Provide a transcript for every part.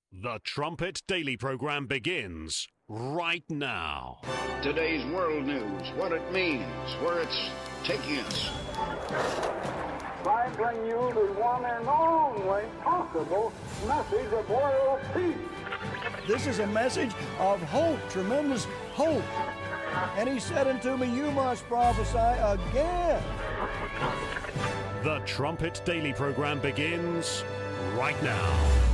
The Trumpet Daily program begins right now. Today's world news, what it means, where it's taking us. I bring you the one and only possible message of world peace. This is a message of hope, tremendous hope. And he said unto me, you must prophesy again. The Trumpet Daily program begins right now.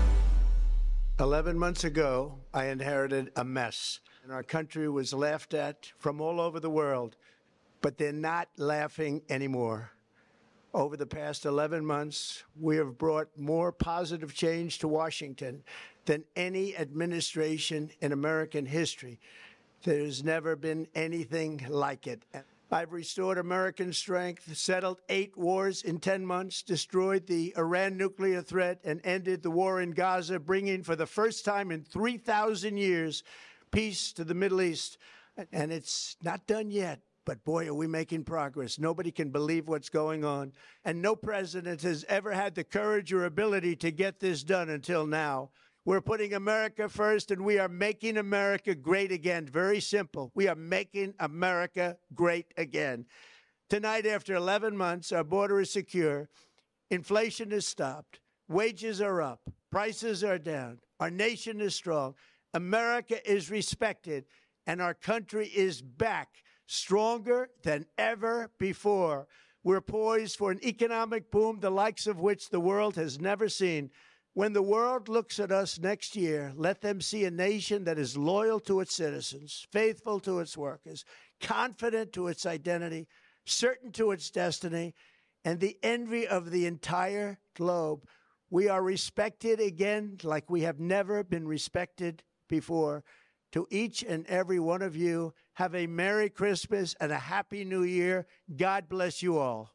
11 months ago, I inherited a mess, and our country was laughed at from all over the world, but they're not laughing anymore. Over the past 11 months, we have brought more positive change to Washington than any administration in American history. There's never been anything like it. I've restored American strength, settled 8 wars in 10 months, destroyed the Iran nuclear threat, and ended the war in Gaza, bringing for the first time in 3,000 years peace to the Middle East. And it's not done yet, but boy, are we making progress. Nobody can believe what's going on. And no president has ever had the courage or ability to get this done until now. We're putting America first, and we are making America great again. Very simple. We are making America great again. Tonight, after 11 months, our border is secure. Inflation is stopped. Wages are up. Prices are down. Our nation is strong. America is respected, and our country is back, stronger than ever before. We're poised for an economic boom, the likes of which the world has never seen. When the world looks at us next year, let them see a nation that is loyal to its citizens, faithful to its workers, confident to its identity, certain to its destiny, and the envy of the entire globe. We are respected again like we have never been respected before. To each and every one of you, have a Merry Christmas and a Happy New Year. God bless you all.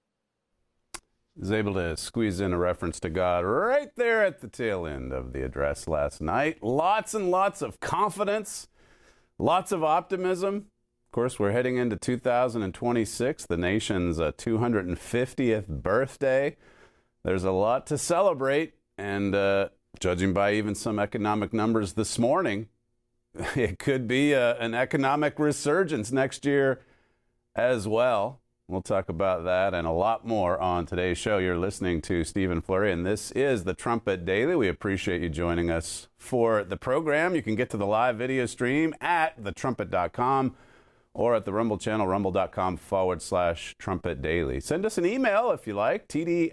Was able to squeeze in a reference to God right there at the tail end of the address last night. Lots and lots of confidence, lots of optimism. Of course, we're heading into 2026, the nation's 250th birthday. There's a lot to celebrate, and judging by even some economic numbers this morning, it could be an economic resurgence next year as well. We'll talk about that and a lot more on today's show. You're listening to Stephen Flurry, and this is the Trumpet Daily. We appreciate you joining us for the program. You can get to the live video stream at thetrumpet.com or at the Rumble channel, rumble.com/Trumpet Daily. Send us an email if you like,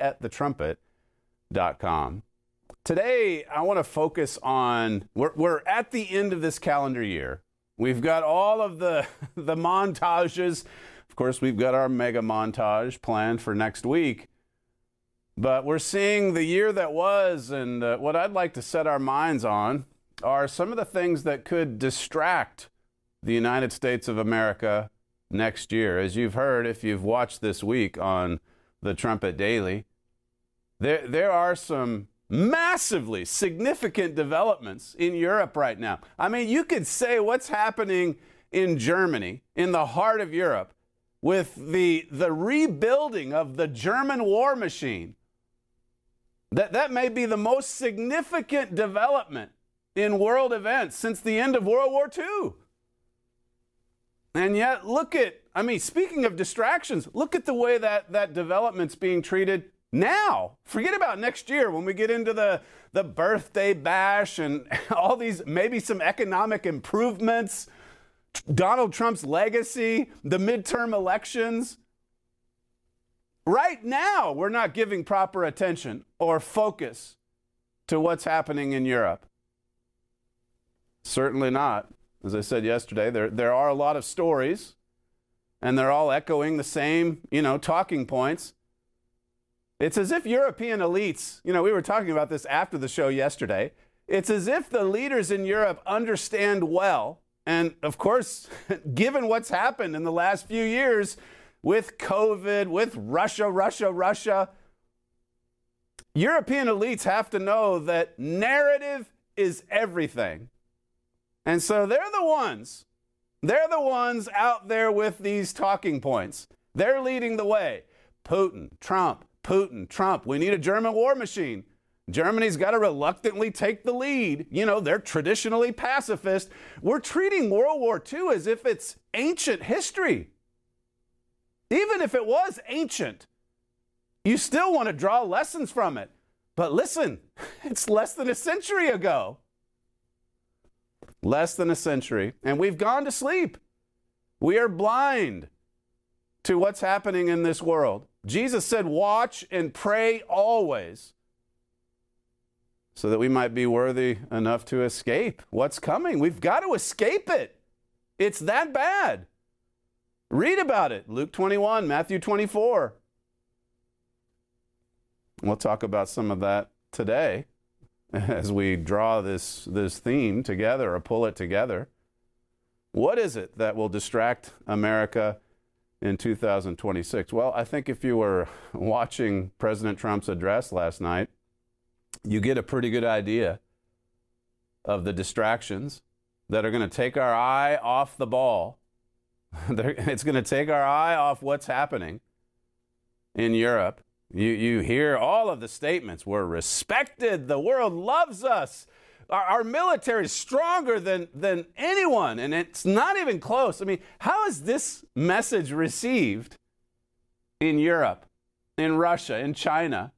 td@thetrumpet.com. Today, I want to focus on, we're at the end of this calendar year. We've got all of the montages. Of course, we've got our mega montage planned for next week, but we're seeing the year that was, and what I'd like to set our minds on are some of the things that could distract the United States of America next year. As you've heard, if you've watched this week on the Trumpet Daily, there are some massively significant developments in Europe right now. I mean, you could say what's happening in Germany, in the heart of Europe, with the rebuilding of the German war machine. That may be the most significant development in world events since the end of World War II. And yet, speaking of distractions, look at the way that development's being treated now. Forget about next year when we get into the birthday bash and all these, maybe some economic improvements, Donald Trump's legacy, the midterm elections. Right now, we're not giving proper attention or focus to what's happening in Europe. Certainly not. As I said yesterday, there are a lot of stories, and they're all echoing the same, talking points. It's as if European elites, we were talking about this after the show yesterday. It's as if the leaders in Europe understand well. And of course, given what's happened in the last few years with COVID, with Russia, European elites have to know that narrative is everything. And so they're the ones out there with these talking points. They're leading the way. Putin, Trump. We need a German war machine. Germany's got to reluctantly take the lead. You know, they're traditionally pacifist. We're treating World War II as if it's ancient history. Even if it was ancient, you still want to draw lessons from it. But listen, it's less than a century ago. Less than a century. And we've gone to sleep. We are blind to what's happening in this world. Jesus said, watch and pray always, so that we might be worthy enough to escape what's coming. We've got to escape it. It's that bad. Read about it. Luke 21, Matthew 24. We'll talk about some of that today as we draw this theme together or pull it together. What is it that will distract America in 2026? Well, I think if you were watching President Trump's address last night, you get a pretty good idea of the distractions that are going to take our eye off the ball. It's going to take our eye off what's happening in Europe. You hear all of the statements. We're respected. The world loves us. Our military is stronger than anyone, and it's not even close. I mean, how is this message received in Europe, in Russia, in China?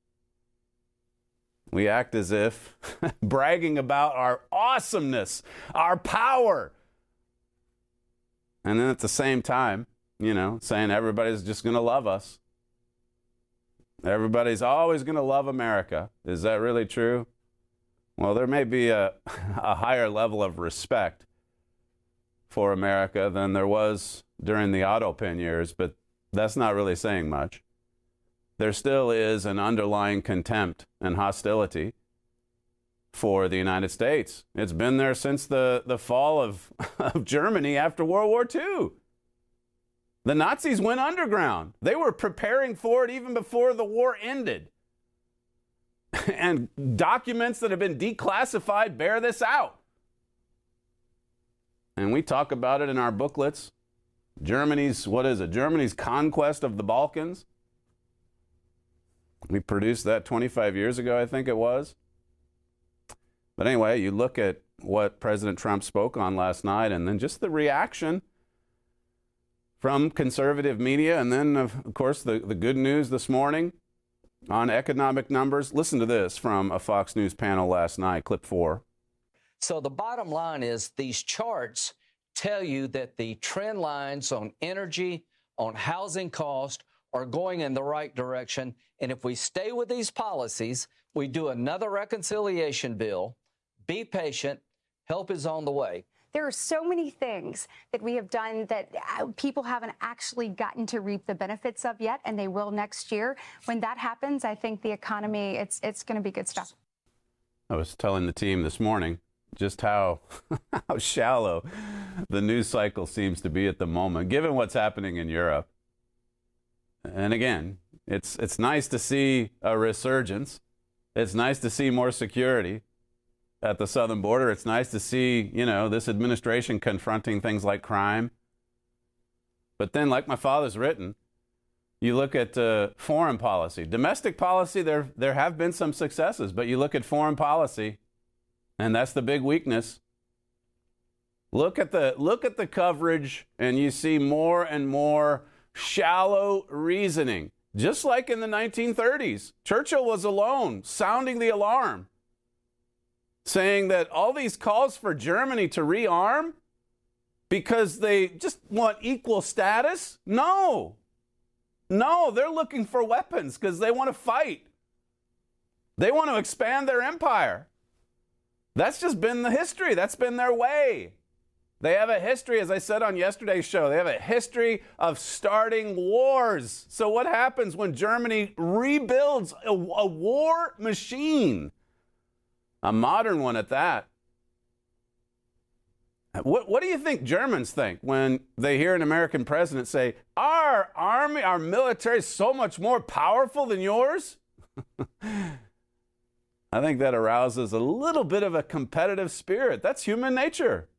We act as if bragging about our awesomeness, our power. And then at the same time, you know, saying everybody's just going to love us. Everybody's always going to love America. Is that really true? Well, there may be a higher level of respect for America than there was during the Otto-Penn years, but that's not really saying much. There still is an underlying contempt and hostility for the United States. It's been there since the fall of Germany after World War II. The Nazis went underground. They were preparing for it even before the war ended. And documents that have been declassified bear this out. And we talk about it in our booklets. Germany's conquest of the Balkans. We produced that 25 years ago, I think it was. But anyway, you look at what President Trump spoke on last night, and then just the reaction from conservative media, and then, of course, the good news this morning on economic numbers. Listen to this from a Fox News panel last night, clip 4. So the bottom line is these charts tell you that the trend lines on energy, on housing cost are going in the right direction. And if we stay with these policies, we do another reconciliation bill, be patient, help is on the way. There are so many things that we have done that people haven't actually gotten to reap the benefits of yet, and they will next year. When that happens, I think the economy, it's going to be good stuff. I was telling the team this morning just how shallow the news cycle seems to be at the moment, given what's happening in Europe. And again, it's nice to see a resurgence. It's nice to see more security at the southern border. It's nice to see, you know, this administration confronting things like crime. But then, like my father's written, you look at foreign policy. Domestic policy, there have been some successes, but you look at foreign policy, and that's the big weakness. Look at the coverage, and you see more and more shallow reasoning. Just like in the 1930s, Churchill was alone, sounding the alarm, saying that all these calls for Germany to rearm because they just want equal status? No, they're looking for weapons because they want to fight. They want to expand their empire. That's just been the history. That's been their way. They have a history, as I said on yesterday's show, they have a history of starting wars. So what happens when Germany rebuilds a war machine? A modern one at that. What do you think Germans think when they hear an American president say, our army, our military is so much more powerful than yours? I think that arouses a little bit of a competitive spirit. That's human nature.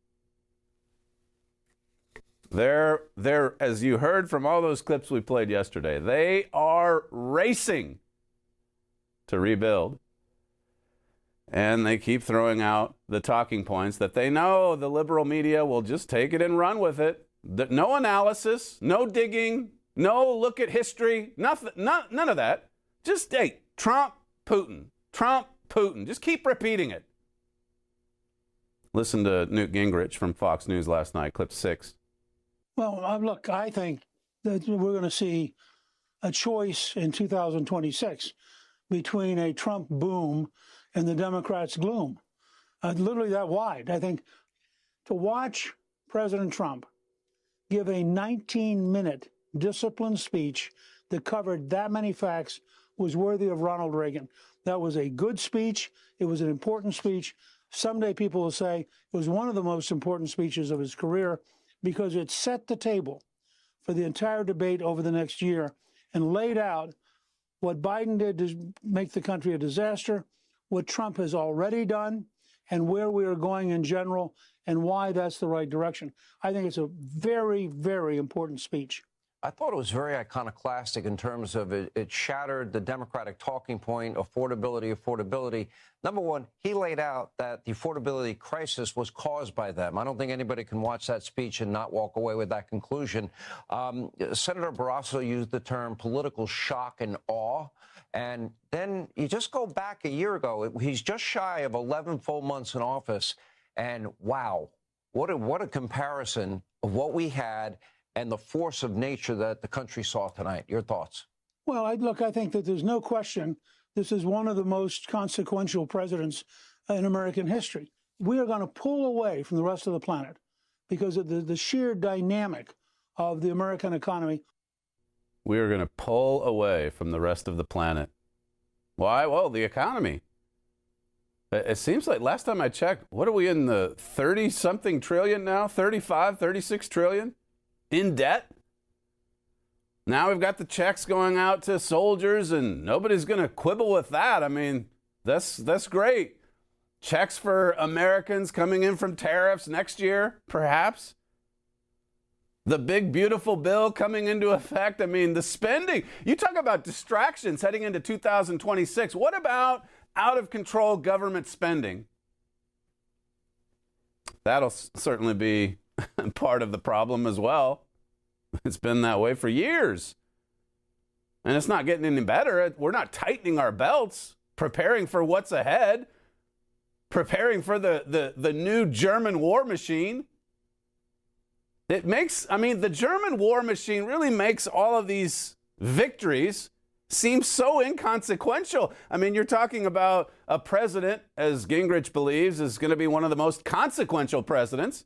They're, as you heard from all those clips we played yesterday, they are racing to rebuild. And they keep throwing out the talking points that they know the liberal media will just take it and run with it. No analysis, no digging, no look at history, nothing, none of that. Just, hey, Trump, Putin, Trump, Putin. Just keep repeating it. Listen to Newt Gingrich from Fox News last night, clip 6. Well, look, I think that we're going to see a choice in 2026 between a Trump boom and the Democrats' gloom. Literally that wide. I think to watch President Trump give a 19-minute disciplined speech that covered that many facts was worthy of Ronald Reagan. That was a good speech. It was an important speech. Someday people will say it was one of the most important speeches of his career because it set the table for the entire debate over the next year and laid out what Biden did to make the country a disaster, what Trump has already done, and where we are going in general, and why that's the right direction. I think it's a very, very important speech. I thought it was very iconoclastic in terms of it shattered the Democratic talking point, affordability. Number one, he laid out that the affordability crisis was caused by them. I don't think anybody can watch that speech and not walk away with that conclusion. Senator Barrasso used the term political shock and awe. And then you just go back a year ago. He's just shy of 11 full months in office. And wow, what a comparison of what we had and the force of nature that the country saw tonight. Your thoughts? Well, I think that there's no question this is one of the most consequential presidents in American history. We are going to pull away from the rest of the planet because of the sheer dynamic of the American economy. We are going to pull away from the rest of the planet. Why? Well, the economy. It seems like last time I checked, what are we in the 30-something trillion now? 35, 36 trillion in debt? Now we've got the checks going out to soldiers, and nobody's going to quibble with that. I mean, that's great. Checks for Americans coming in from tariffs next year, perhaps. The big, beautiful bill coming into effect. I mean, the spending. You talk about distractions heading into 2026. What about out-of-control government spending? That'll certainly be part of the problem as well. It's been that way for years. And it's not getting any better. We're not tightening our belts, preparing for what's ahead, preparing for the new German war machine. The German war machine really makes all of these victories seem so inconsequential. I mean, you're talking about a president, as Gingrich believes, is going to be one of the most consequential presidents.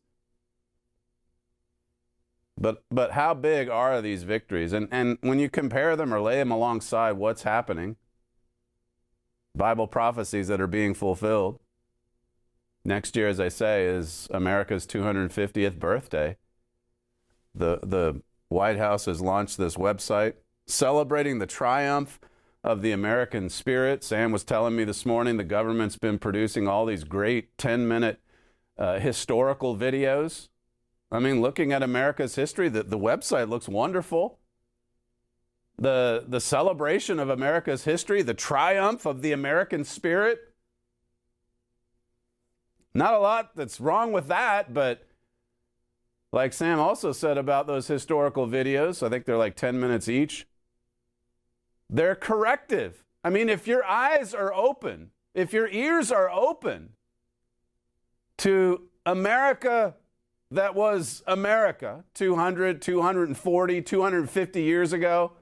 But how big are these victories? And when you compare them or lay them alongside what's happening, Bible prophecies that are being fulfilled. Next year, as I say, is America's 250th birthday. The White House has launched this website celebrating the triumph of the American spirit. Sam was telling me this morning the government's been producing all these great 10-minute historical videos. I mean, looking at America's history, the website looks wonderful. The celebration of America's history, the triumph of the American spirit. Not a lot that's wrong with that, but like Sam also said about those historical videos, I think they're like 10 minutes each. They're corrective. I mean, if your eyes are open, if your ears are open to America that was America 200, 240, 250 years ago,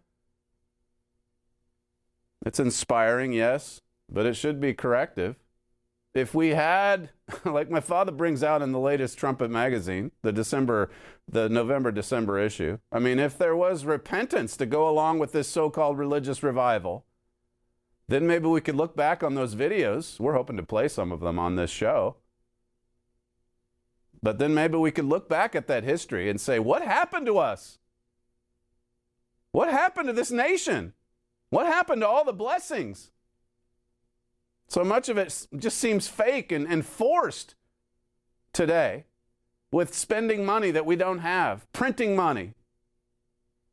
it's inspiring, yes, but it should be corrective. If we had, like my father brings out in the latest Trumpet magazine, the November-December issue, I mean, if there was repentance to go along with this so-called religious revival, then maybe we could look back on those videos. We're hoping to play some of them on this show. But then maybe we could look back at that history and say, what happened to us? What happened to this nation? What happened to all the blessings? So much of it just seems fake and forced today with spending money that we don't have, printing money.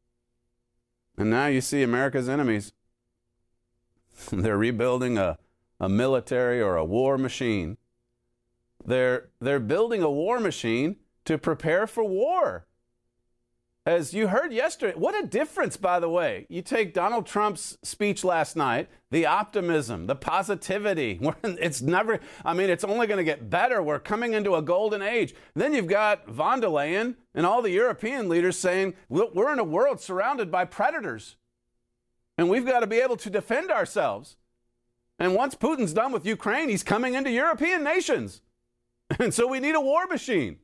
And now you see America's enemies. They're rebuilding a a military or a war machine. They're building a war machine to prepare for war. As you heard yesterday, what a difference, by the way. You take Donald Trump's speech last night, the optimism, the positivity. It's only going to get better. We're coming into a golden age. Then you've got von der Leyen and all the European leaders saying, we're in a world surrounded by predators, and we've got to be able to defend ourselves. And once Putin's done with Ukraine, he's coming into European nations. And so we need a war machine.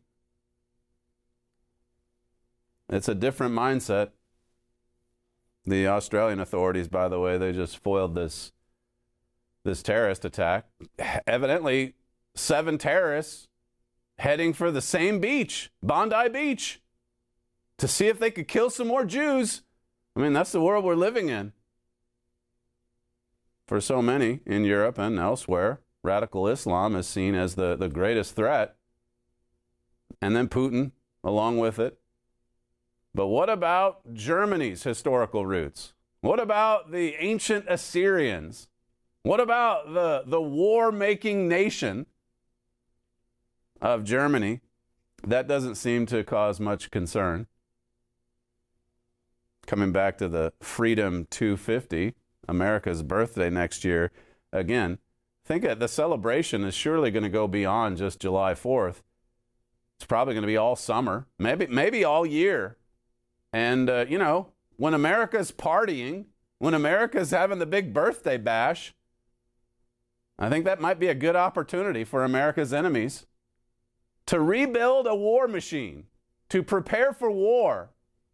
It's a different mindset. The Australian authorities, by the way, they just foiled this terrorist attack. Evidently, 7 terrorists heading for the same beach, Bondi Beach, to see if they could kill some more Jews. I mean, that's the world we're living in. For so many in Europe and elsewhere, radical Islam is seen as the greatest threat. And then Putin along with it. But what about Germany's historical roots? What about the ancient Assyrians? What about the war-making nation of Germany? That doesn't seem to cause much concern. Coming back to the Freedom 250, America's birthday next year, again, think that the celebration is surely going to go beyond just July 4th. It's probably going to be all summer, maybe all year. And, when America's partying, when America's having the big birthday bash, I think that might be a good opportunity for America's enemies to rebuild a war machine, to prepare for war.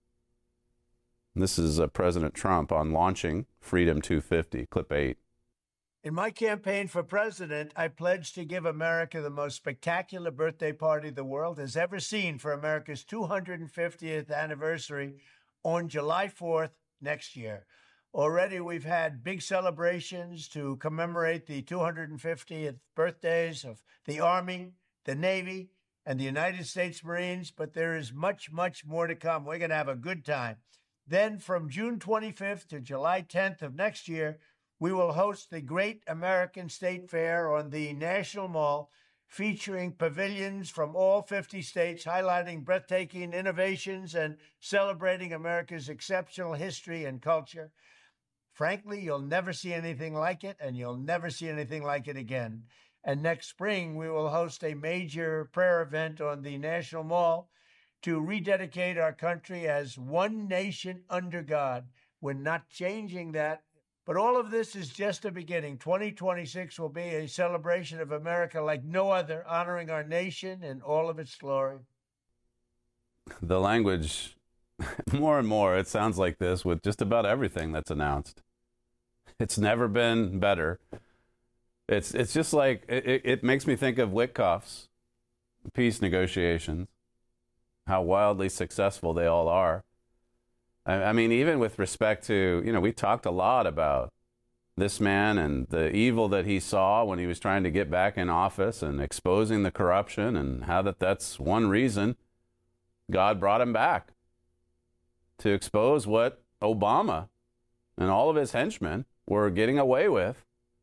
This is President Trump on launching Freedom 250, clip 8. In my campaign for president, I pledged to give America the most spectacular birthday party the world has ever seen for America's 250th anniversary on July 4th next year. Already we've had big celebrations to commemorate the 250th birthdays of the Army, the Navy, and the United States Marines, but there is much, much more to come. We're going to have a good time. Then from June 25th to July 10th of next year, we will host the Great American State Fair on the National Mall, featuring pavilions from all 50 states, highlighting breathtaking innovations and celebrating America's exceptional history and culture. Frankly, you'll never see anything like it, and you'll never see anything like it again. And next spring, we will host a major prayer event on the National Mall to rededicate our country as one nation under God. We're not changing that. But all of this is just a beginning. 2026 will be a celebration of America like no other, honoring our nation in all of its glory. The language, more and more, it sounds like this with just about everything that's announced. It's never been better. It's just like, it makes me think of Witkoff's peace negotiations, how wildly successful they all are. I mean, even with respect to, we talked a lot about this man and the evil that he saw when he was trying to get back in office and exposing the corruption, and how that's one reason God brought him back, to expose what Obama and all of his henchmen were getting away with.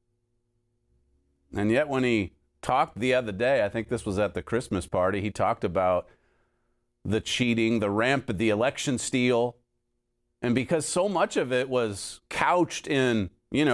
And yet when he talked the other day, I think this was at the Christmas party, he talked about the cheating, the the election steal. And because so much of it was couched in,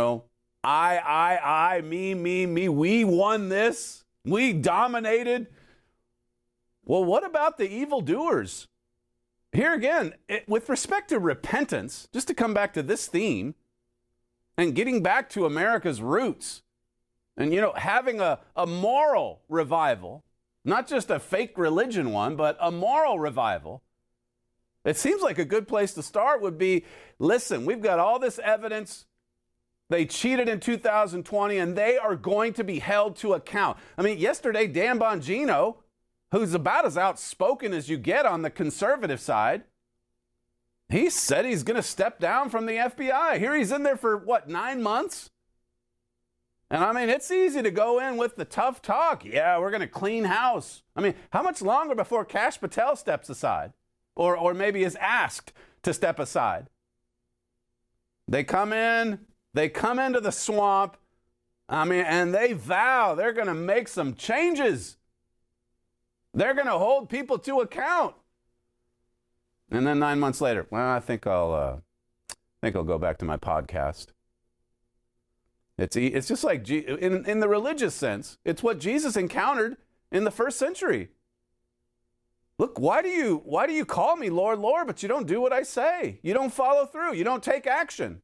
I, me, we won this, we dominated. Well, what about the evildoers? Here again, with respect to repentance, just to come back to this theme, and getting back to America's roots, and, having a moral revival, not just a fake religion one, but a moral revival. It seems like a good place to start would be, listen, we've got all this evidence. They cheated in 2020, and they are going to be held to account. I mean, yesterday, Dan Bongino, who's about as outspoken as you get on the conservative side, he said he's going to step down from the FBI. Here he's in there for, 9 months? And I mean, it's easy to go in with the tough talk. Yeah, we're going to clean house. I mean, how much longer before Kash Patel steps aside? Or maybe is asked to step aside. They come into the swamp. I mean, and they vow they're going to make some changes. They're going to hold people to account. And then 9 months later, well, I think I'll go back to my podcast. It's just like in the religious sense, it's what Jesus encountered in the first century. Look, why do you call me Lord, Lord, but you don't do what I say? You don't follow through. You don't take action.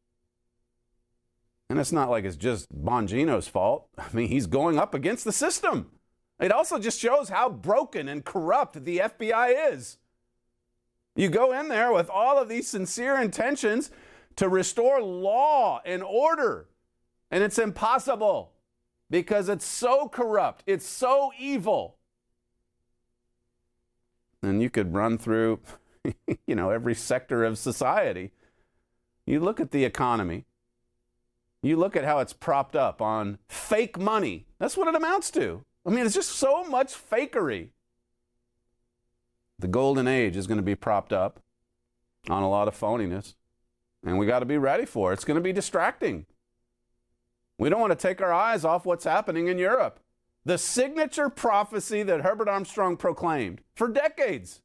And it's not like it's just Bongino's fault. I mean, he's going up against the system. It also just shows how broken and corrupt the FBI is. You go in there with all of these sincere intentions to restore law and order, and it's impossible because it's so corrupt. It's so evil. And you could run through, every sector of society. You look at the economy. You look at how it's propped up on fake money. That's what it amounts to. I mean, it's just so much fakery. The golden age is going to be propped up on a lot of phoniness. And we got to be ready for it. It's going to be distracting. We don't want to take our eyes off what's happening in Europe. The signature prophecy that Herbert Armstrong proclaimed for decades.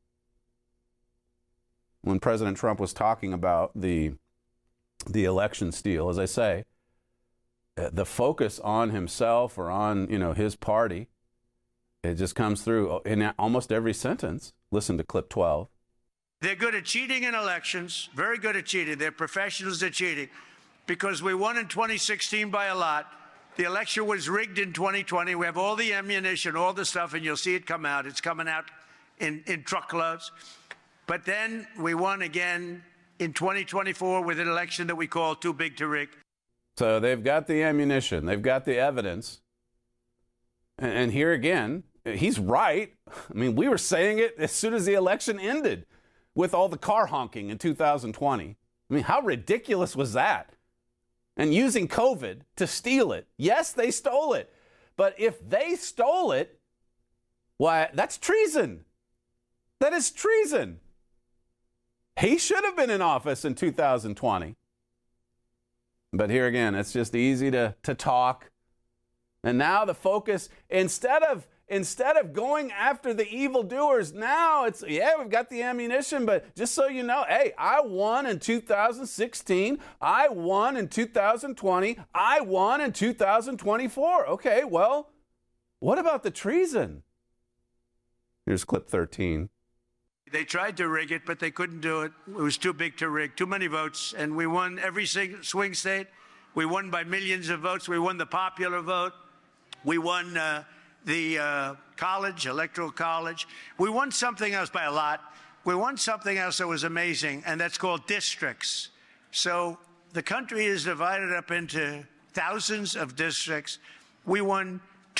When President Trump was talking about the election steal, as I say, the focus on himself or on, his party, it just comes through in almost every sentence. Listen to clip 12. They're good at cheating in elections, very good at cheating. They're professionals at cheating because we won in 2016 by a lot. The election was rigged in 2020. We have all the ammunition, all the stuff, and you'll see it come out. It's coming out in truckloads. But then we won again in 2024 with an election that we call too big to rig. So they've got the ammunition. They've got the evidence. And here again, he's right. I mean, we were saying it as soon as the election ended with all the car honking in 2020. I mean, how ridiculous was that? And using COVID to steal it. Yes, they stole it. But if they stole it, why, that's treason. That is treason. He should have been in office in 2020. But here again, it's just easy to talk. And now the focus, instead of going after the evildoers, now it's, we've got the ammunition, but just so you know, hey, I won in 2016, I won in 2020, I won in 2024. Okay, well, what about the treason? Here's clip 13. They tried to rig it, but they couldn't do it. It was too big to rig, too many votes, and we won every swing state. We won by millions of votes. We won the popular vote. We won the college, electoral college. We won something else by a lot. We won something else that was amazing, and that's called districts. So the country is divided up into thousands of districts. We won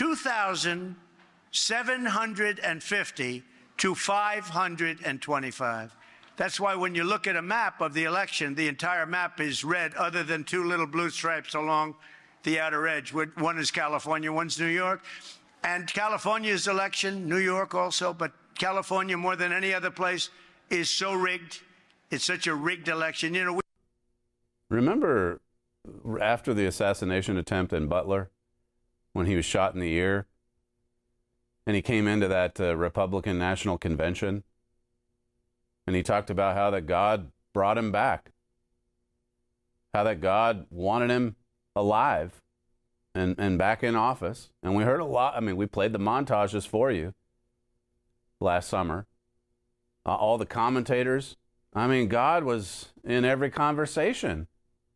2,750 to 525. That's why when you look at a map of the election, the entire map is red other than two little blue stripes along the outer edge. One is California, one's New York. And California's election, New York also, but California more than any other place is so rigged. It's such a rigged election. Remember after the assassination attempt in Butler when he was shot in the ear? And he came into that Republican National Convention, and he talked about how that God brought him back, how that God wanted him alive and back in office. And we heard a lot. I mean, we played the montages for you last summer. All the commentators. I mean, God was in every conversation.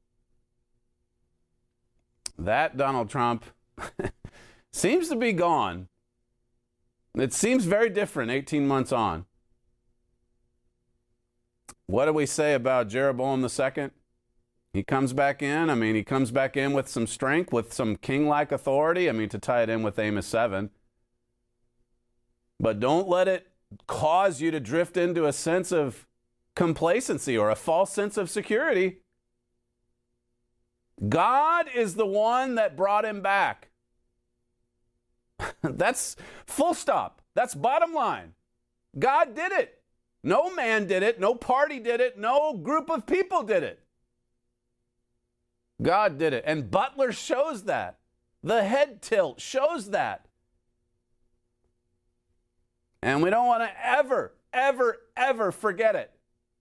That Donald Trump seems to be gone. It seems very different 18 months on. What do we say about Jeroboam II? He comes back in. I mean, he comes back in with some strength, with some king-like authority. I mean, to tie it in with Amos 7. But don't let it cause you to drift into a sense of complacency or a false sense of security. God is the one that brought him back. That's full stop. That's bottom line. God did it. No man did it. No party did it. No group of people did it. God did it. And Butler shows that. The head tilt shows that. And we don't want to ever, ever, ever forget it.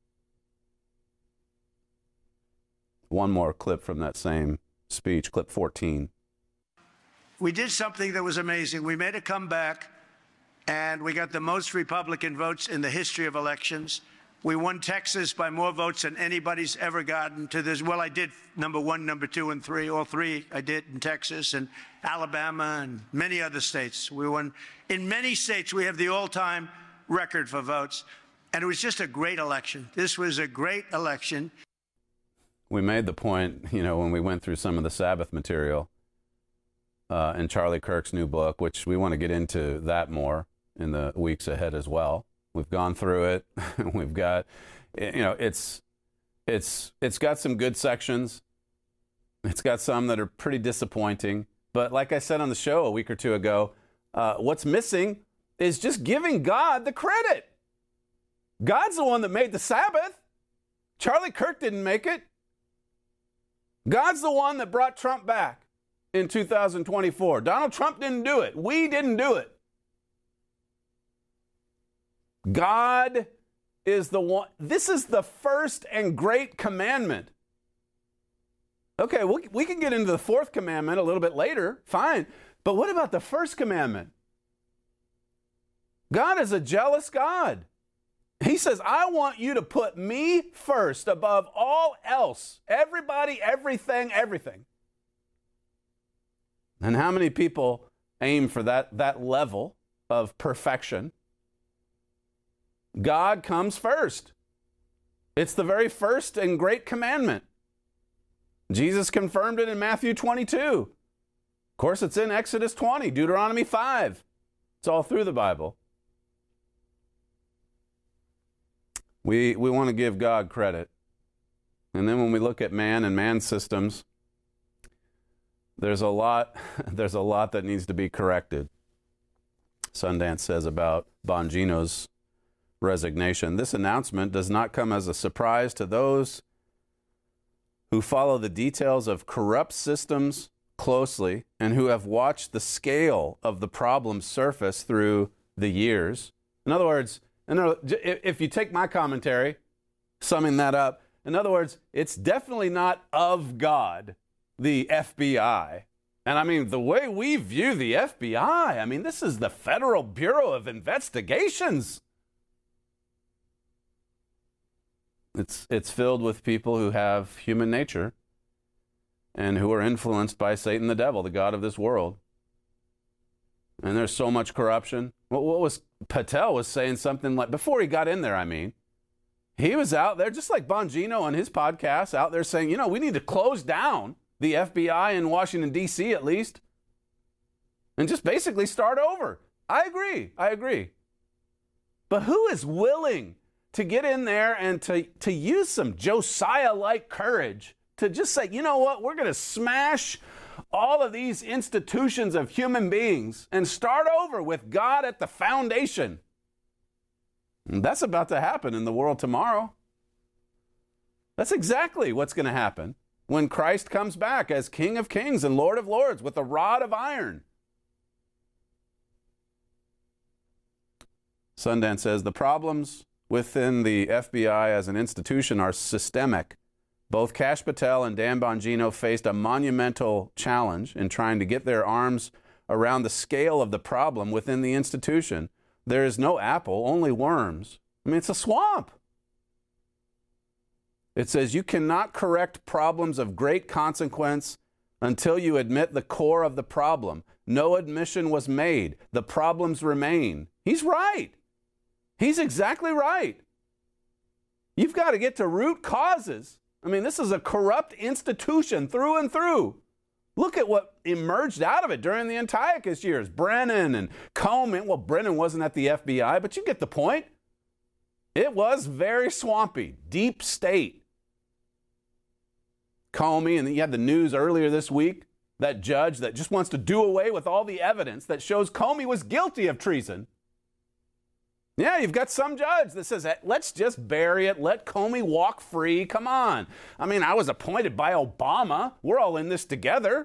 One more clip from that same speech, clip 14. We did something that was amazing. We made a comeback, and we got the most Republican votes in the history of elections. We won Texas by more votes than anybody's ever gotten to this. Well, I did number 1, number 2, and 3. All 3 I did in Texas and Alabama and many other states. We won. In many states, we have the all-time record for votes. And it was just a great election. This was a great election. We made the point, when we went through some of the Sabbath material in Charlie Kirk's new book, which we want to get into that more in the weeks ahead as well. We've gone through it. We've got, it's got some good sections. It's got some that are pretty disappointing. But like I said on the show a week or two ago, what's missing is just giving God the credit. God's the one that made the Sabbath. Charlie Kirk didn't make it. God's the one that brought Trump back in 2024. Donald Trump didn't do it. We didn't do it. God is the one. This is the first and great commandment. Okay, we can get into the fourth commandment a little bit later. Fine. But what about the first commandment? God is a jealous God. He says, I want you to put me first above all else. Everybody, everything, everything. And how many people aim for that level of perfection? God comes first. It's the very first and great commandment. Jesus confirmed it in Matthew 22. Of course, it's in Exodus 20, Deuteronomy 5. It's all through the Bible. We want to give God credit. And then when we look at man and man's systems, there's a lot that needs to be corrected. Sundance says about Bongino's resignation. This announcement does not come as a surprise to those who follow the details of corrupt systems closely and who have watched the scale of the problem surface through the years. In other words, if you take my commentary, summing that up, in other words, it's definitely not of God, the FBI. And I mean, the way we view the FBI, this is the Federal Bureau of Investigations. It's filled with people who have human nature and who are influenced by Satan the devil, the god of this world. And there's so much corruption. What was Patel was saying something like, before he got in there, he was out there, just like Bongino on his podcast, out there saying, we need to close down the FBI in Washington, D.C. at least, and just basically start over. I agree. But who is willing to get in there and to use some Josiah-like courage to just say, you know what, we're going to smash all of these institutions of human beings and start over with God at the foundation. And that's about to happen in the world tomorrow. That's exactly what's going to happen when Christ comes back as King of Kings and Lord of Lords with a rod of iron. Sundance says the problems within the FBI as an institution are systemic. Both Kash Patel and Dan Bongino faced a monumental challenge in trying to get their arms around the scale of the problem within the institution. There is no apple, only worms. It's a swamp. It says you cannot correct problems of great consequence until you admit the core of the problem. No admission was made. The problems remain. He's right. He's exactly right. You've got to get to root causes. This is a corrupt institution through and through. Look at what emerged out of it during the Antiochus years. Brennan and Comey. Well, Brennan wasn't at the FBI, but you get the point. It was very swampy, deep state. Comey, and then you had the news earlier this week, that judge that just wants to do away with all the evidence that shows Comey was guilty of treason. Yeah, you've got some judge that says, let's just bury it. Let Comey walk free. Come on. I mean, I was appointed by Obama. We're all in this together.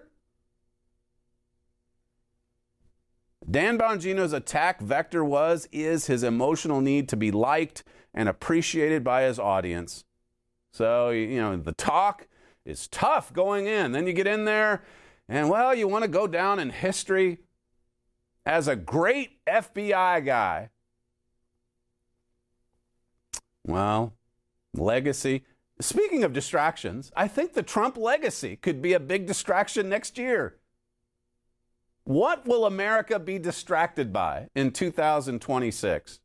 Dan Bongino's attack vector is his emotional need to be liked and appreciated by his audience. So, you know, the talk is tough going in. Then you get in there and, well, you want to go down in history as a great FBI guy. Well, legacy. Speaking of distractions, I think the Trump legacy could be a big distraction next year. What will America be distracted by in 2026?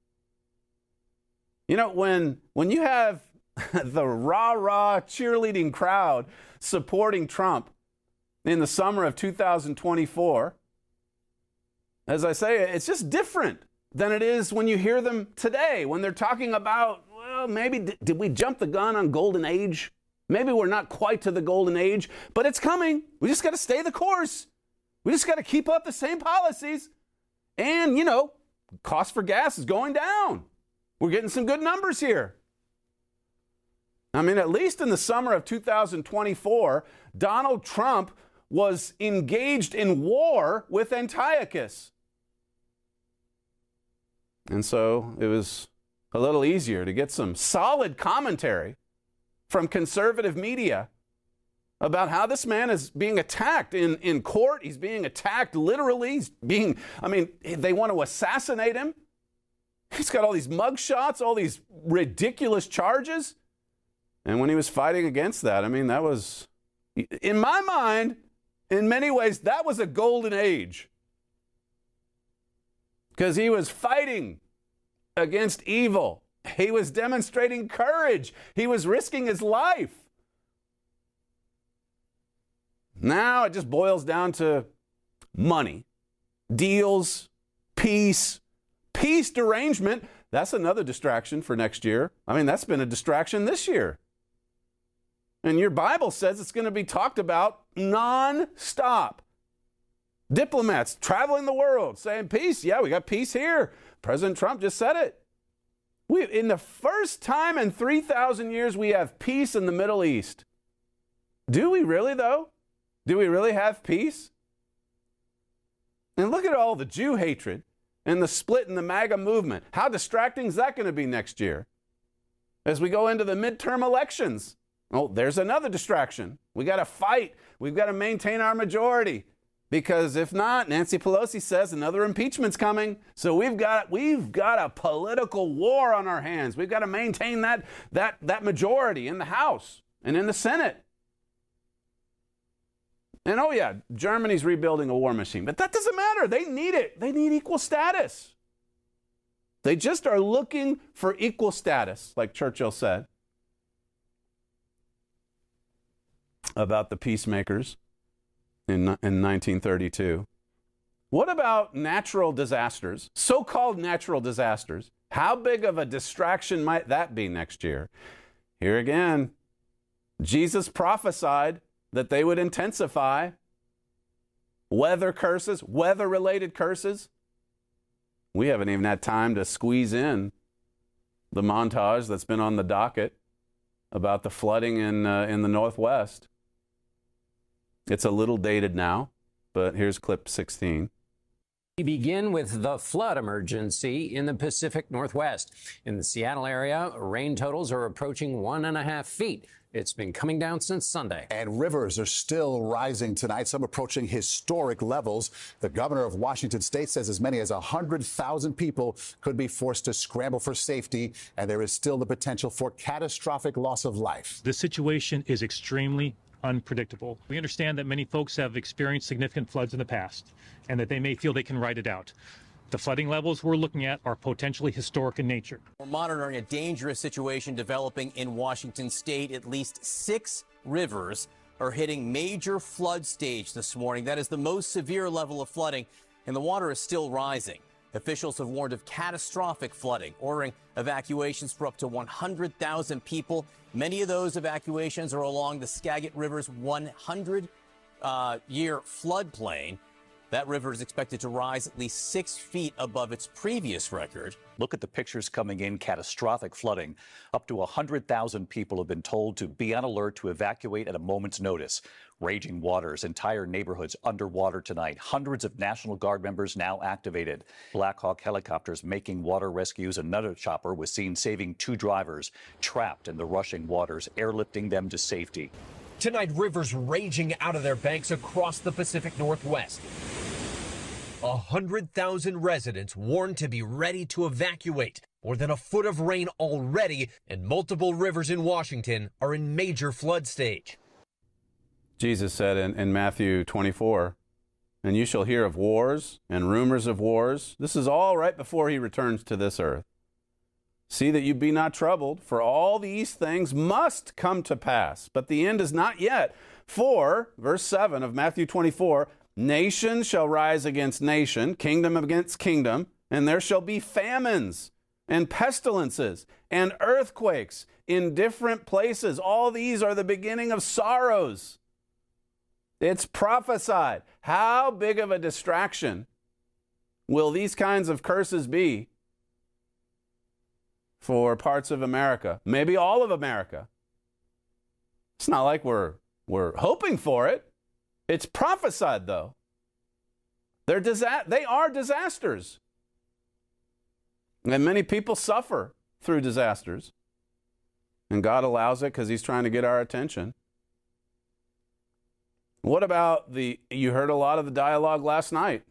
You know, when you have the rah-rah cheerleading crowd supporting Trump in the summer of 2024, as I say, it's just different than it is when you hear them today, when they're talking about, well, maybe did we jump the gun on golden age? Maybe we're not quite to the golden age, but it's coming. We just got to stay the course. We just got to keep up the same policies. And, you know, cost for gas is going down. We're getting some good numbers here. I mean, at least in the summer of 2024, Donald Trump was engaged in war with Antiochus. And so it was a little easier to get some solid commentary from conservative media about how this man is being attacked in court. He's being attacked literally. He's being, they want to assassinate him. He's got all these mugshots, all these ridiculous charges. And when he was fighting against that, that was, in my mind, in many ways, that was a golden age. Because he was fighting against evil. He was demonstrating courage. He was risking his life. Now it just boils down to money, deals, peace derangement. That's another distraction for next year. That's been a distraction this year. And your Bible says it's going to be talked about non-stop. Diplomats traveling the world saying peace. Yeah, we got peace here. President Trump just said it. In the first time in 3,000 years, we have peace in the Middle East. Do we really, though? Do we really have peace? And look at all the Jew hatred and the split in the MAGA movement. How distracting is that going to be next year? As we go into the midterm elections, there's another distraction. We got to fight. We've got to maintain our majority. Because if not, Nancy Pelosi says another impeachment's coming. So we've got a political war on our hands. We've got to maintain that majority in the House and in the Senate. And Germany's rebuilding a war machine, but that doesn't matter. They need it. They need equal status. They just are looking for equal status, like Churchill said about the peacemakers in 1932. What about natural disasters, so-called natural disasters? How big of a distraction might that be next year? Here again, Jesus prophesied that they would intensify. Weather curses, weather-related curses. We haven't even had time to squeeze in the montage that's been on the docket about the flooding in the Northwest. It's a little dated now, but here's clip 16. We begin with the flood emergency in the Pacific Northwest. In the Seattle area, rain totals are approaching 1.5 feet. It's been coming down since Sunday. And rivers are still rising tonight, some approaching historic levels. The governor of Washington state says as many as 100,000 people could be forced to scramble for safety, and there is still the potential for catastrophic loss of life. The situation is extremely unpredictable. We understand that many folks have experienced significant floods in the past and that they may feel they can ride it out. The flooding levels we're looking at are potentially historic in nature. We're monitoring a dangerous situation developing in Washington state. At least 6 rivers are hitting major flood stage this morning. That is the most severe level of flooding, and the water is still rising. Officials have warned of catastrophic flooding, ordering evacuations for up to 100,000 people. Many of those evacuations are along the Skagit River's 100-year floodplain. That river is expected to rise at least 6 feet above its previous record. Look at the pictures coming in. Catastrophic flooding. Up to 100,000 people have been told to be on alert to evacuate at a moment's notice. Raging waters, entire neighborhoods underwater tonight. Hundreds of National Guard members now activated. Black Hawk helicopters making water rescues. Another chopper was seen saving 2 drivers trapped in the rushing waters, airlifting them to safety. Tonight, rivers raging out of their banks across the Pacific Northwest. 100,000 residents warned to be ready to evacuate. More than a foot of rain already, and multiple rivers in Washington are in major flood stage. Jesus said in Matthew 24, and you shall hear of wars and rumors of wars. This is all right before he returns to this earth. See that you be not troubled, for all these things must come to pass, but the end is not yet. For, verse 7 of Matthew 24, nation shall rise against nation, kingdom against kingdom, and there shall be famines and pestilences and earthquakes in different places. All these are the beginning of sorrows. It's prophesied. How big of a distraction will these kinds of curses be for parts of America? Maybe all of America. It's not like we're hoping for it. It's prophesied, though. They are disasters. And many people suffer through disasters. And God allows it because he's trying to get our attention. What about you heard a lot of the dialogue last night.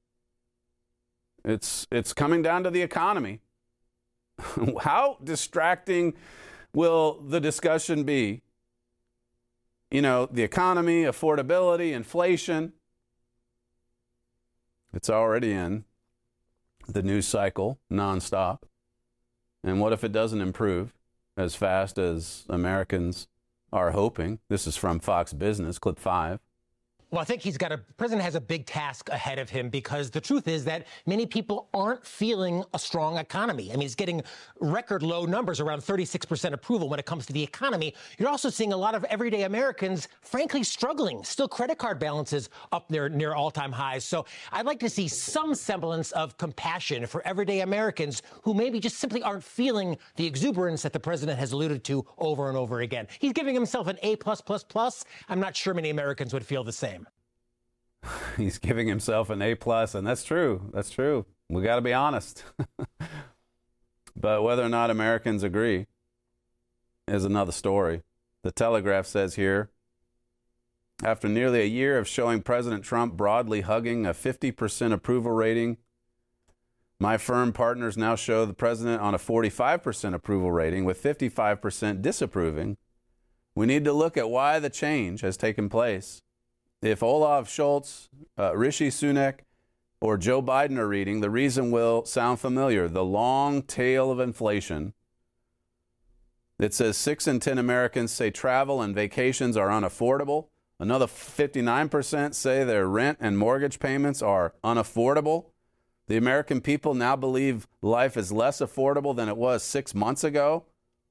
It's coming down to the economy. How distracting will the discussion be? You know, the economy, affordability, inflation. It's already in the news cycle nonstop. And what if it doesn't improve as fast as Americans are hoping? This is from Fox Business, clip 5. Well, I think the president has a big task ahead of him because the truth is that many people aren't feeling a strong economy. I mean, he's getting record low numbers, around 36% approval when it comes to the economy. You're also seeing a lot of everyday Americans, frankly, struggling. Still credit card balances up near all-time highs. So I'd like to see some semblance of compassion for everyday Americans who maybe just simply aren't feeling the exuberance that the president has alluded to over and over again. He's giving himself an A+++. I'm not sure many Americans would feel the same. He's giving himself an A+, and that's true. That's true. We got to be honest. But whether or not Americans agree is another story. The Telegraph says here, after nearly a year of showing President Trump broadly hugging a 50% approval rating, my firm partners now show the president on a 45% approval rating with 55% disapproving. We need to look at why the change has taken place. If Olaf Scholz, Rishi Sunak, or Joe Biden are reading, the reason will sound familiar. The long tail of inflation. It says 6 in 10 Americans say travel and vacations are unaffordable. Another 59% say their rent and mortgage payments are unaffordable. The American people now believe life is less affordable than it was 6 months ago.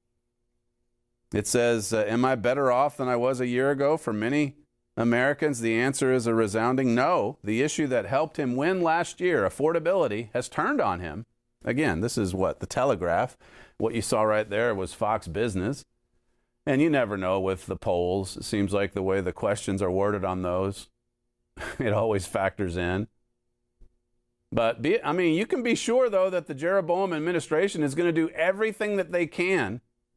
It says, am I better off than I was a year ago? For many Americans, the answer is a resounding no. The issue that helped him win last year, affordability, has turned on him. Again, this is what the Telegraph. What you saw right there was Fox Business. And you never know with the polls. It seems like the way the questions are worded on those, it always factors in. But, you can be sure, though, that the Jeroboam administration is going to do everything that they can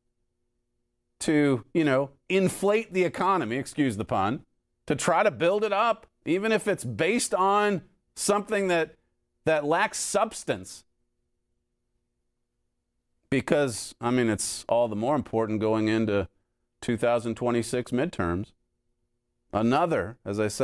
to, inflate the economy, excuse the pun, to try to build it up, even if it's based on something that lacks substance. Because, it's all the more important going into 2026 midterms. Another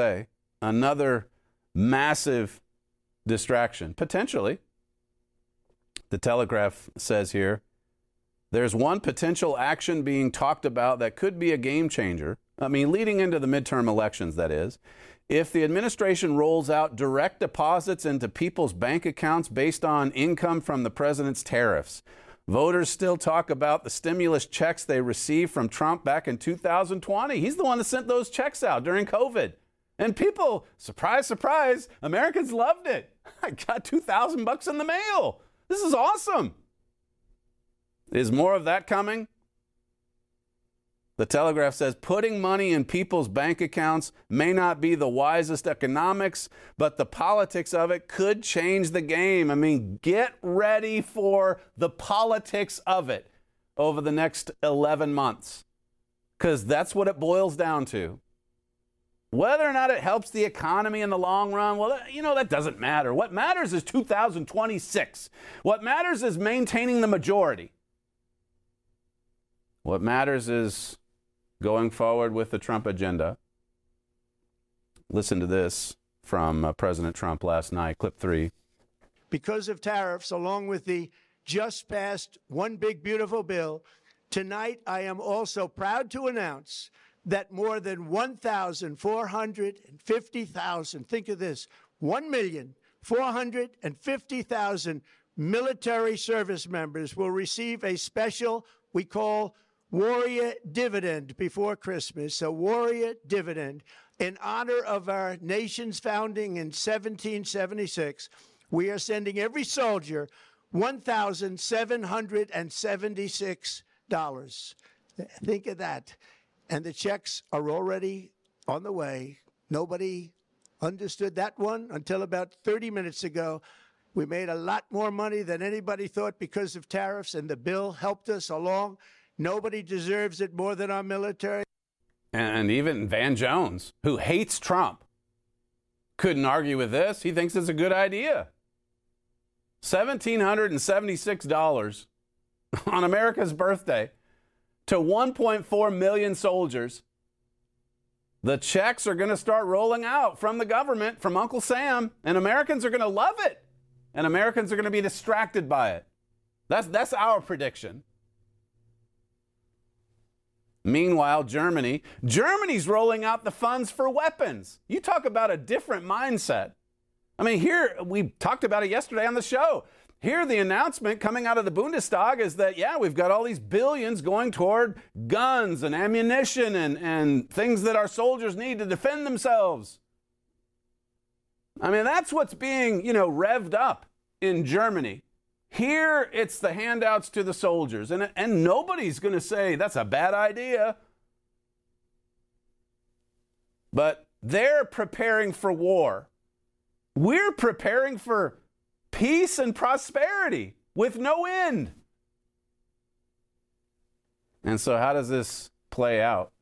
massive distraction, potentially. The Telegraph says here, there's one potential action being talked about that could be a game changer. Leading into the midterm elections, that is. If the administration rolls out direct deposits into people's bank accounts based on income from the president's tariffs, voters still talk about the stimulus checks they received from Trump back in 2020. He's the one that sent those checks out during COVID. And people, surprise, surprise, Americans loved it. I got $2,000 in the mail. This is awesome. Is more of that coming? The Telegraph says putting money in people's bank accounts may not be the wisest economics, but the politics of it could change the game. I mean, get ready for the politics of it over the next 11 months, because that's what it boils down to. Whether or not it helps the economy in the long run, well, that doesn't matter. What matters is 2026. What matters is maintaining the majority. What matters is going forward with the Trump agenda. Listen to this from President Trump last night, clip 3. Because of tariffs, along with the just passed One Big Beautiful Bill, tonight I am also proud to announce that more than 1,450,000, think of this, 1,450,000 military service members will receive a special, we call Warrior Dividend before Christmas, a Warrior Dividend. In honor of our nation's founding in 1776, we are sending every soldier $1,776. Think of that. And the checks are already on the way. Nobody understood that one until about 30 minutes ago. We made a lot more money than anybody thought because of tariffs, and the bill helped us along. Nobody deserves it more than our military. And even Van Jones, who hates Trump, couldn't argue with this. He thinks it's a good idea. $1,776 on America's birthday to 1.4 million soldiers. The checks are going to start rolling out from the government, from Uncle Sam, and Americans are going to love it. And Americans are going to be distracted by it. That's our prediction. Meanwhile, Germany's rolling out the funds for weapons. You talk about a different mindset. I mean, here, we talked about it yesterday on the show. Here, the announcement coming out of the Bundestag is that, we've got all these billions going toward guns and ammunition and things that our soldiers need to defend themselves. I mean, that's what's being, revved up in Germany. Here, it's the handouts to the soldiers, and nobody's going to say that's a bad idea. But they're preparing for war. We're preparing for peace and prosperity with no end. And so how does this play out?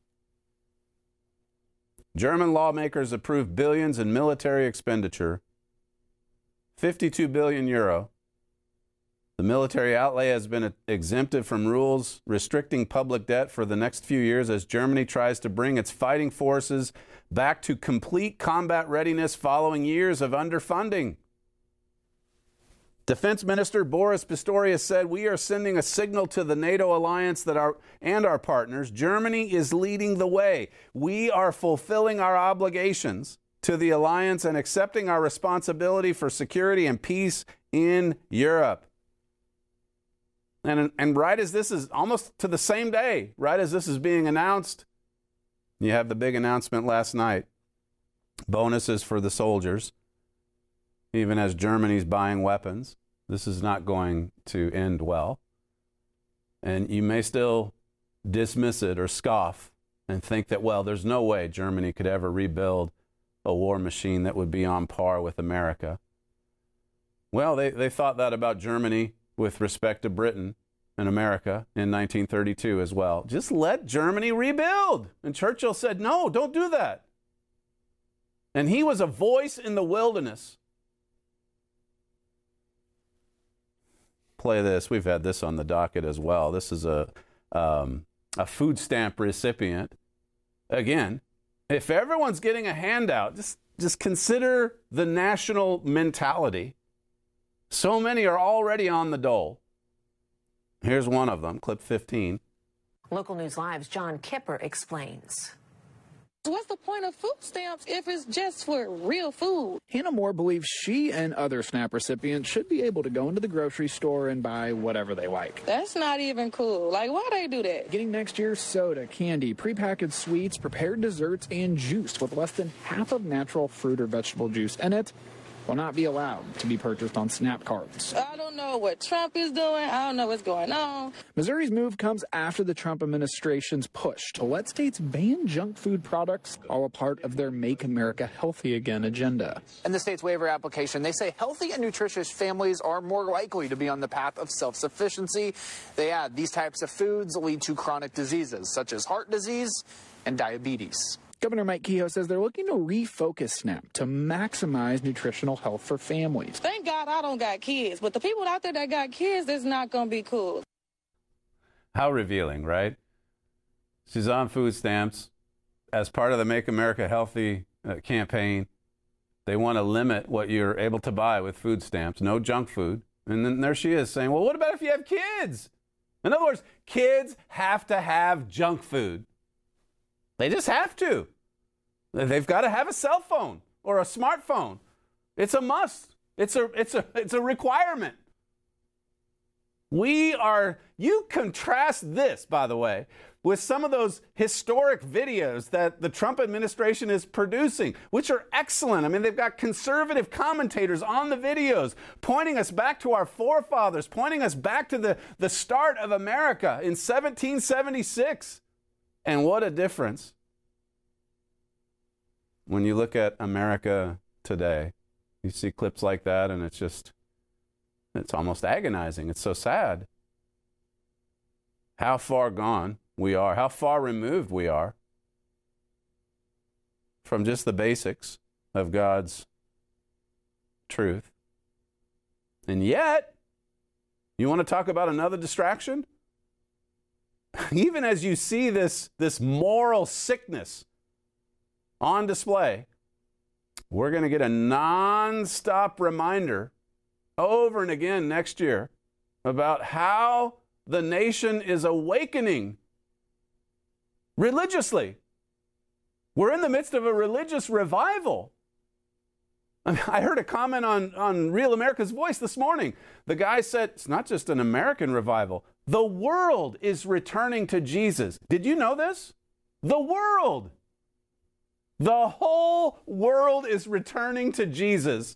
German lawmakers approved billions in military expenditure, 52 billion euro. The military outlay has been exempted from rules restricting public debt for the next few years as Germany tries to bring its fighting forces back to complete combat readiness following years of underfunding. Defense Minister Boris Pistorius said, "We are sending a signal to the NATO alliance that our partners. Germany is leading the way. We are fulfilling our obligations to the alliance and accepting our responsibility for security and peace in Europe." And right as this is almost to the same day, right as this is being announced, you have the big announcement last night. Bonuses for the soldiers, even as Germany's buying weapons. This is not going to end well. And you may still dismiss it or scoff and think that, well, there's no way Germany could ever rebuild a war machine that would be on par with America. Well, they thought that about Germany with respect to Britain and America in 1932 as well. Just let Germany rebuild. And Churchill said, no, don't do that. And he was a voice in the wilderness. Play this. We've had this on the docket as well. This is a food stamp recipient. Again, if everyone's getting a handout, just consider the national mentality. So many are already on the dole. Here's one of them, clip 15. Local News Live's John Kipper explains. What's the point of food stamps if it's just for real food? Hannah Moore believes she and other SNAP recipients should be able to go into the grocery store and buy whatever they like. That's not even cool. Like, why they do that? Getting next year's soda, candy, prepackaged sweets, prepared desserts, and juice with less than half of natural fruit or vegetable juice in it will not be allowed to be purchased on SNAP cards. I don't know what Trump is doing. I don't know what's going on. Missouri's move comes after the Trump administration's push to let states ban junk food products, all a part of their Make America Healthy Again agenda. In the state's waiver application, they say healthy and nutritious families are more likely to be on the path of self-sufficiency. They add these types of foods lead to chronic diseases such as heart disease and diabetes. Governor Mike Kehoe says they're looking to refocus SNAP to maximize nutritional health for families. Thank God I don't got kids, but the people out there that got kids, it's not going to be cool. How revealing, right? She's on food stamps as part of the Make America Healthy campaign. They want to limit what you're able to buy with food stamps, no junk food. And then there she is saying, well, what about if you have kids? In other words, kids have to have junk food. They just have to. They've got to have a cell phone or a smartphone. It's a must. It's a requirement. You contrast this, by the way, with some of those historic videos that the Trump administration is producing, which are excellent. I mean, they've got conservative commentators on the videos pointing us back to our forefathers, pointing us back to the start of America in 1776. And what a difference when you look at America today. You see clips like that, and it's almost agonizing. It's so sad how far gone we are, how far removed we are from just the basics of God's truth. And yet, you want to talk about another distraction? Even as you see this moral sickness on display, we're going to get a nonstop reminder over and again next year about how the nation is awakening religiously. We're in the midst of a religious revival. I heard a comment on Real America's Voice this morning. The guy said, it's not just an American revival. The world is returning to Jesus. Did you know this? The world. The whole world is returning to Jesus.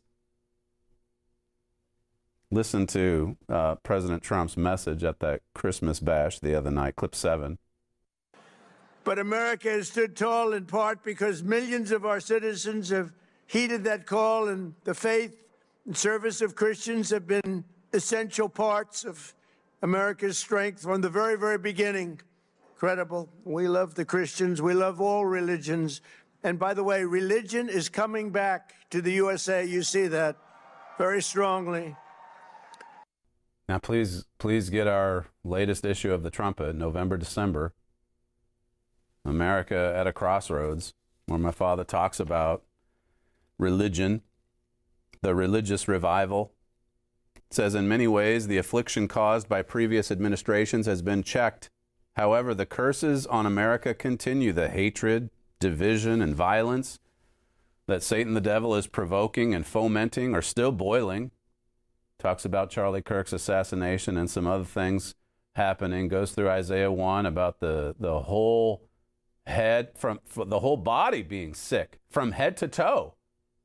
Listen to President Trump's message at that Christmas bash the other night, clip 7. But America has stood tall in part because millions of our citizens have heeded that call, and the faith and service of Christians have been essential parts of America's strength from the very, very beginning. Incredible. We love the Christians. We love all religions. And by the way, religion is coming back to the USA. You see that very strongly. Now, please get our latest issue of the Trumpet, November, December. America at a Crossroads, where my father talks about religion, the religious revival. It says, in many ways, the affliction caused by previous administrations has been checked. However, the curses on America continue. The hatred, division, and violence that Satan the devil is provoking and fomenting are still boiling. Talks about Charlie Kirk's assassination and some other things happening. Goes through Isaiah 1 about the whole head, from the whole body being sick from head to toe.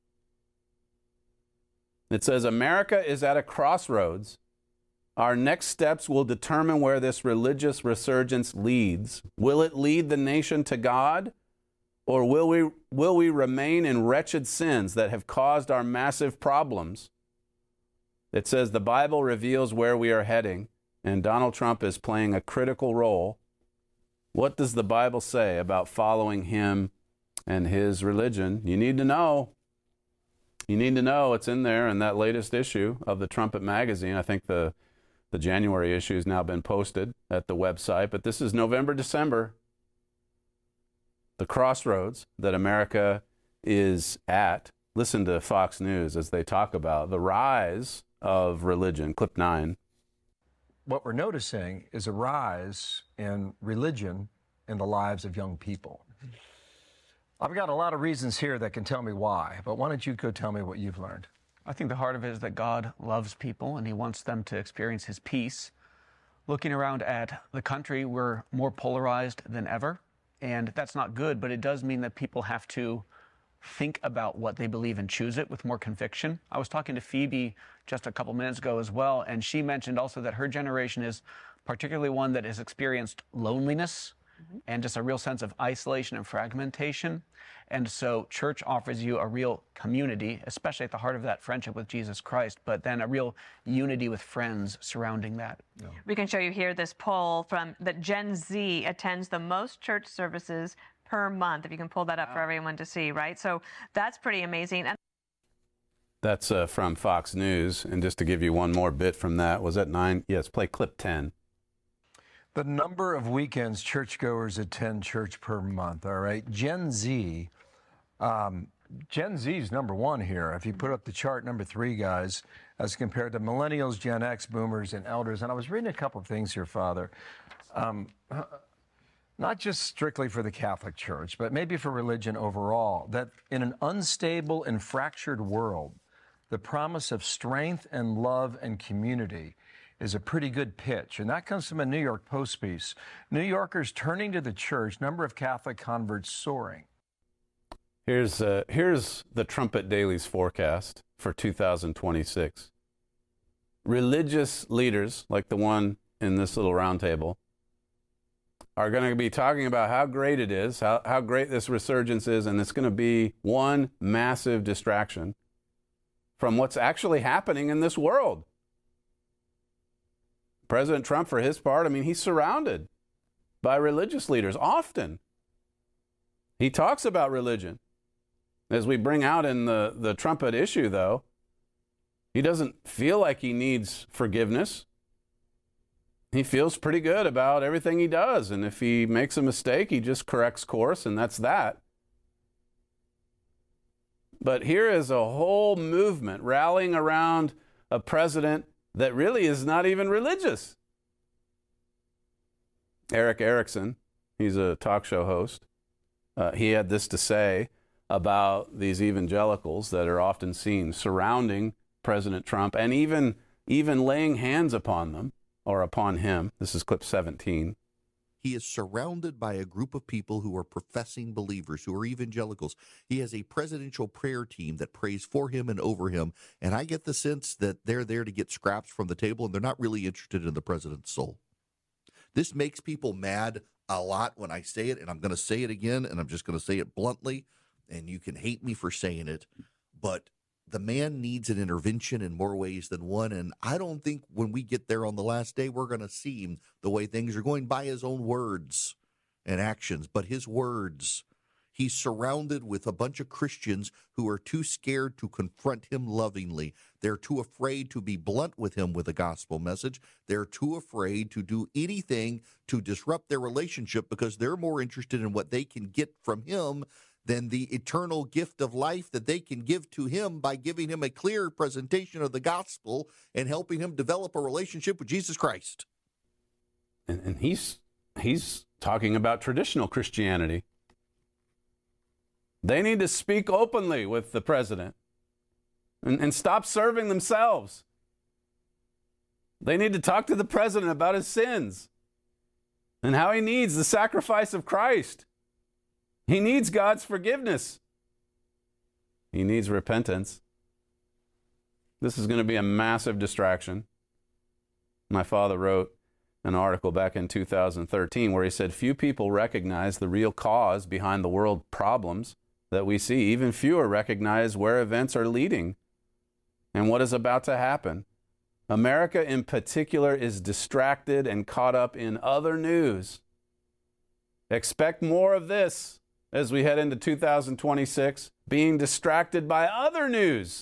It says, America is at a crossroads. Our next steps will determine where this religious resurgence leads. Will it lead the nation to God? Or will we remain in wretched sins that have caused our massive problems? It says the Bible reveals where we are heading, and Donald Trump is playing a critical role. What does the Bible say about following him and his religion? You need to know. You need to know. It's in there in that latest issue of the Trumpet magazine. I think the January issue has now been posted at the website, but this is November, December. The crossroads that America is at. Listen to Fox News as they talk about the rise of religion. Clip 9. What we're noticing is a rise in religion in the lives of young people. I've got a lot of reasons here that can tell me why, but why don't you go tell me what you've learned? I think the heart of it is that God loves people and he wants them to experience his peace. Looking around at the country, we're more polarized than ever, and that's not good, but it does mean that people have to think about what they believe and choose it with more conviction. I was talking to Phoebe just a couple minutes ago as well, and she mentioned also that her generation is particularly one that has experienced loneliness and just a real sense of isolation and fragmentation. And so church offers you a real community, especially at the heart of that friendship with Jesus Christ, but then a real unity with friends surrounding that. We can show you here this poll from that Gen Z attends the most church services per month, if you can pull that up for everyone to see, right? So that's pretty amazing. And That's from Fox News. And just to give you one more bit from that, was that 9? Yes, play clip 10. The number of weekends churchgoers attend church per month, all right? Gen Z is number one here. If you put up the chart, number 3, guys, as compared to millennials, Gen X, boomers, and elders. And I was reading a couple of things here, Father. Not just strictly for the Catholic Church, but maybe for religion overall, that in an unstable and fractured world, the promise of strength and love and community is a pretty good pitch. And that comes from a New York Post piece. New Yorkers turning to the church, number of Catholic converts soaring. Here's the Trumpet Daily's forecast for 2026. Religious leaders, like the one in this little round table, are going to be talking about how great it is, how great this resurgence is, and it's going to be one massive distraction from what's actually happening in this world. President Trump, for his part, I mean, he's surrounded by religious leaders often. He talks about religion. As we bring out in the trumpet issue, though, he doesn't feel like he needs forgiveness. He feels pretty good about everything he does. And if he makes a mistake, he just corrects course, and that's that. But here is a whole movement rallying around a president that really is not even religious. Eric Erickson, he's a talk show host. He had this to say about these evangelicals that are often seen surrounding President Trump and even laying hands upon them or upon him. This is clip 17. He is surrounded by a group of people who are professing believers, who are evangelicals. He has a presidential prayer team that prays for him and over him. And I get the sense that they're there to get scraps from the table, and they're not really interested in the president's soul. This makes people mad a lot when I say it, and I'm going to say it again, and I'm just going to say it bluntly, and you can hate me for saying it, but the man needs an intervention in more ways than one, and I don't think when we get there on the last day, we're going to see him the way things are going by his own words and actions, but his words. He's surrounded with a bunch of Christians who are too scared to confront him lovingly. They're too afraid to be blunt with him with a gospel message. They're too afraid to do anything to disrupt their relationship because they're more interested in what they can get from him than the eternal gift of life that they can give to him by giving him a clear presentation of the gospel and helping him develop a relationship with Jesus Christ. And he's talking about traditional Christianity. They need to speak openly with the president and stop serving themselves. They need to talk to the president about his sins and how he needs the sacrifice of Christ. He needs God's forgiveness. He needs repentance. This is going to be a massive distraction. My father wrote an article back in 2013 where he said, few people recognize the real cause behind the world problems that we see. Even fewer recognize where events are leading and what is about to happen. America in particular is distracted and caught up in other news. Expect more of this as we head into 2026, being distracted by other news.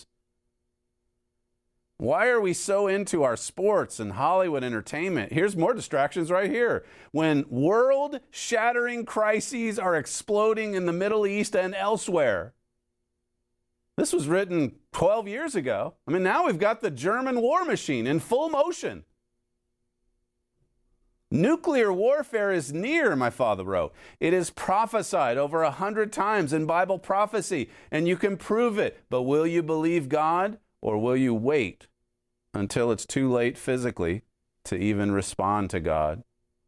Why are we so into our sports and Hollywood entertainment? Here's more distractions right here. When world-shattering crises are exploding in the Middle East and elsewhere. This was written 12 years ago. I mean, now we've got the German war machine in full motion. Nuclear warfare is near, my father wrote. It is prophesied over 100 times in Bible prophecy, and you can prove it. But will you believe God, or will you wait until it's too late physically to even respond to God?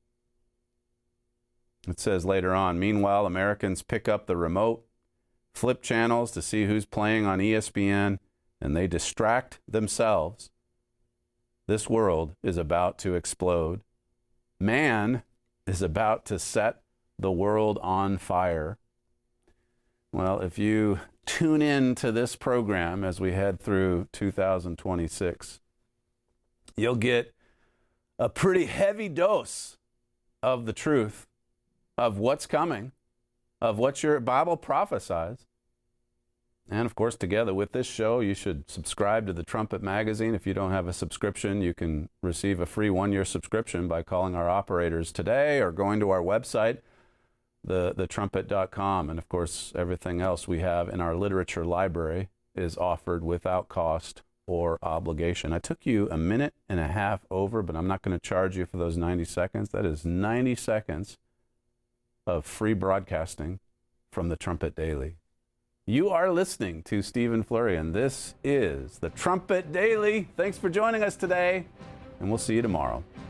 It says later on, meanwhile, Americans pick up the remote, flip channels to see who's playing on ESPN, and they distract themselves. This world is about to explode. Man is about to set the world on fire. Well, if you tune in to this program as we head through 2026, you'll get a pretty heavy dose of the truth of what's coming, of what your Bible prophesies. And of course, together with this show, you should subscribe to the Trumpet Magazine. If you don't have a subscription, you can receive a free 1-year subscription by calling our operators today or going to our website, thetrumpet.com. And of course, everything else we have in our literature library is offered without cost or obligation. I took you a minute and a half over, but I'm not going to charge you for those 90 seconds. That is 90 seconds of free broadcasting from the Trumpet Daily. You are listening to Stephen Flurry, and this is the Trumpet Daily. Thanks for joining us today, and we'll see you tomorrow.